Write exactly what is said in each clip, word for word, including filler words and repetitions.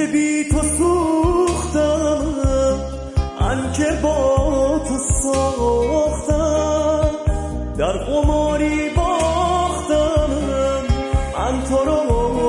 که بی تو سوختم، من که با تو ساختم، در قماری باختم، من تو رو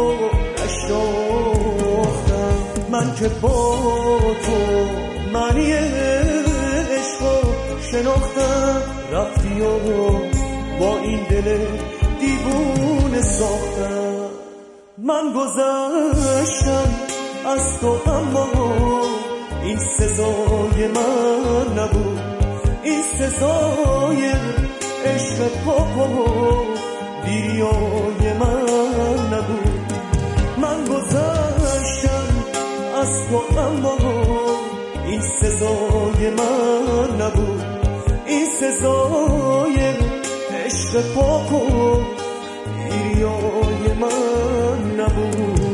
نشناختم. من که با تو معنی عشق شناختم، رفتی و با این دل دیوونه ساختم. من گذشتم از تو اما این سزای من نبود، این سزای عشق پاک و دیریای من نبود. من گذشتم از تو اما این سزای من نبود، این سزای عشق پاک و دیریای من نبود.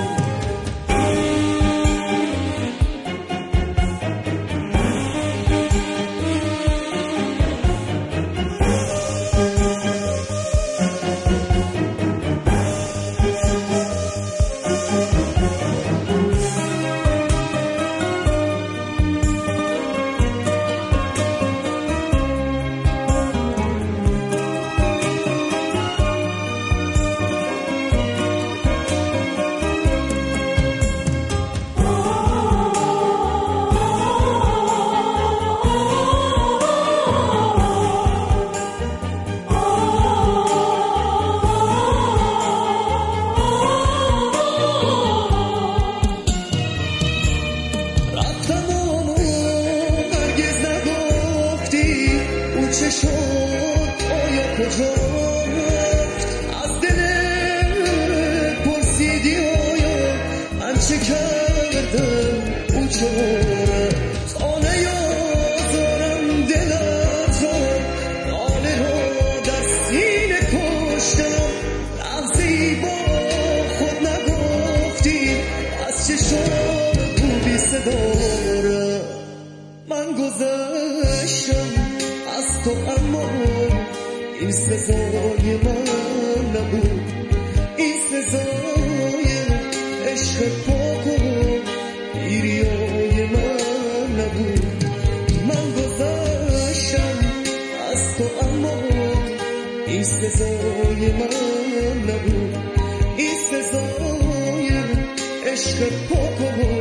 چه شد آیا کجا رفت؟ از دلت پرسیدی آیا من چه کردم او چه رفت؟ آنه یادارم دلت را، ناله را در سینه کشتم، لحظه‌ای با خود نگفتی از چه شد او بی صدا رفت. من گذشتم از تو اما این سزای من نبود، این سزای عشق پاک و دیریای من نبود. من گذشتم از تو اما این سزای من نبود، این سزای عشق پاک و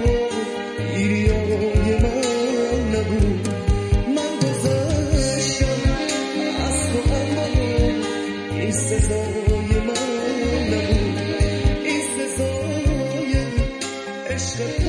دیریای من نبود. این سزای من نبود، این سزای عشق